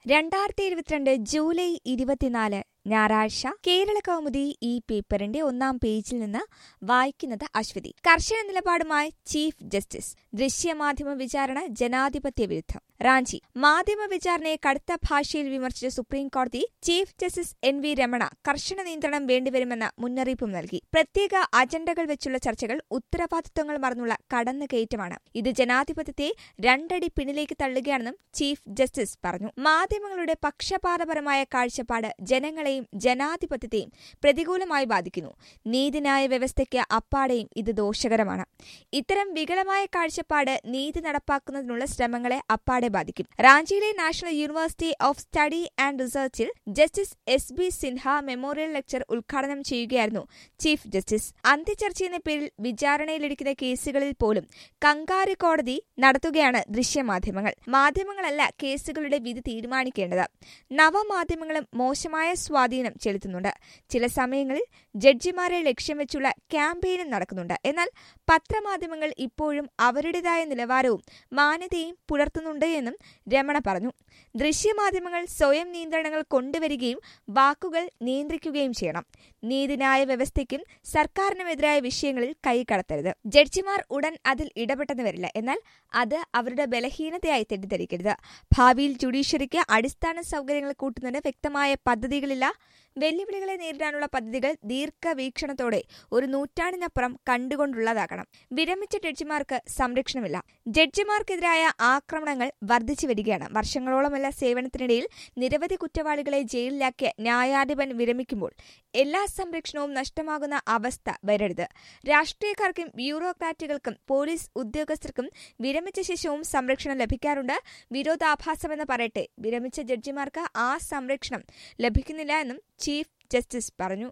2022 July 24 ഞായറാഴ്ച കേരള കൗമുദി ഈ പേപ്പറിന്റെ ഒന്നാം പേജിൽ നിന്ന് വായിക്കുന്നത് അശ്വതി. കർശന നിലപാടുമായി ചീഫ് ജസ്റ്റിസ്. ദൃശ്യമാധ്യമ വിചാരണ ജനാധിപത്യ വിരുദ്ധം. റാഞ്ചി. മാധ്യമ വിചാരണയെ കടുത്ത ഭാഷയിൽ വിമർശിച്ച സുപ്രീം കോടതി ചീഫ് ജസ്റ്റിസ് NV രമണ കർശന നിയന്ത്രണം വേണ്ടിവരുമെന്ന മുന്നറിയിപ്പും നൽകി. പ്രത്യേക അജണ്ടകൾ വെച്ചുള്ള ചർച്ചകൾ ഉത്തരവാദിത്വങ്ങൾ മറന്നുള്ള കടന്നുകയറ്റമാണ്. ഇത് ജനാധിപത്യത്തെ രണ്ടടി പിന്നിലേക്ക് തള്ളുകയാണെന്നും ചീഫ് ജസ്റ്റിസ് പറഞ്ഞു. മാധ്യമങ്ങളുടെ പക്ഷപാതപരമായ കാഴ്ചപ്പാട് ജനങ്ങളെയും ജനാധിപത്യത്തെയും പ്രതികൂലമായി ബാധിക്കുന്നു. നീതിന്യായ വ്യവസ്ഥയ്ക്ക് അപ്പാടെയും ഇത് ദോഷകരമാണ്. ഇത്തരം വികലമായ കാഴ്ചപ്പാട് നീതി നടപ്പാക്കുന്നതിനുള്ള ശ്രമങ്ങളെ അപ്പാടെ ബാധിക്കും. റാഞ്ചിയിലെ national university of study and റിസർച്ചിൽ justice SB Sinha memorial lecture ഉദ്ഘാടനം ചെയ്യുകയായിരുന്നു ചീഫ് ജസ്റ്റിസ്. അന്ത്യചർച്ചയെന്ന പേരിൽ വിചാരണയിലിരിക്കുന്ന കേസുകളിൽ പോലും കങ്കാരു കോടതി നടത്തുകയാണ് ദൃശ്യമാധ്യമങ്ങൾ. മാധ്യമങ്ങളല്ല കേസുകളുടെ വിധി തീരുമാനിക്കേണ്ടത്. നവമാധ്യമങ്ങളും മോശമായ സ്വാധീനം ചെലുത്തുന്നുണ്ട്. ചില സമയങ്ങളിൽ ജഡ്ജിമാരെ ലക്ഷ്യം വെച്ചുള്ള ക്യാമ്പയിനും നടക്കുന്നുണ്ട്. എന്നാൽ പത്രമാധ്യമങ്ങൾ ഇപ്പോഴും അവരുടേതായ നിലവാരവും മാന്യതയും പുലർത്തുന്നുണ്ട് എന്നും രമണ പറഞ്ഞു. ദൃശ്യമാധ്യമങ്ങൾ സ്വയം നിയന്ത്രണങ്ങൾ കൊണ്ടുവരികയും വാക്കുകൾ നിയന്ത്രിക്കുകയും ചെയ്യണം. നീതിന്യായ വ്യവസ്ഥയ്ക്കും സർക്കാരിനുമെതിരായ വിഷയങ്ങളിൽ കൈകടത്തരുത്. ജഡ്ജിമാർ ഉടൻ അതിൽ ഇടപെട്ടെന്ന് വരില്ല. എന്നാൽ അത് അവരുടെ ബലഹീനതയായി തെറ്റിദ്ധരിക്കരുത്. ഭാവിയിൽ ജുഡീഷ്യറിക്ക് അടിസ്ഥാന സൗകര്യങ്ങൾ കൂട്ടുന്നതിന് വ്യക്തമായ പദ്ധതികളില്ല. വെല്ലുവിളികളെ നേരിടാനുള്ള പദ്ധതികൾ ദീർഘവീക്ഷണത്തോടെ ഒരു നൂറ്റാണ്ടിനപ്പുറം കണ്ടുകൊണ്ടുള്ളതാകണം. വിരമിച്ച ജഡ്ജിമാർക്ക് സംരക്ഷണമില്ല. ജഡ്ജിമാർക്കെതിരായ ആക്രമണങ്ങൾ വർദ്ധിച്ചു വരികയാണ്. വർഷങ്ങളോളമുള്ള സേവനത്തിനിടയിൽ നിരവധി കുറ്റവാളികളെ ജയിലിലാക്കിയ ന്യായാധിപൻ വിരമിക്കുമ്പോൾ എല്ലാ സംരക്ഷണവും നഷ്ടമാകുന്ന അവസ്ഥ വരരുത്. രാഷ്ട്രീയക്കാർക്കും ബ്യൂറോക്രാറ്റുകൾക്കും പോലീസ് ഉദ്യോഗസ്ഥർക്കും വിരമിച്ച ശേഷവും സംരക്ഷണം ലഭിക്കാറുണ്ട്. വിരോധാഭാസമെന്ന് പറയട്ടെ, വിരമിച്ച ജഡ്ജിമാർക്ക് ആ സംരക്ഷണം ലഭിക്കുന്നില്ല എന്നും ചീഫ് ജസ്റ്റിസ് പറഞ്ഞു.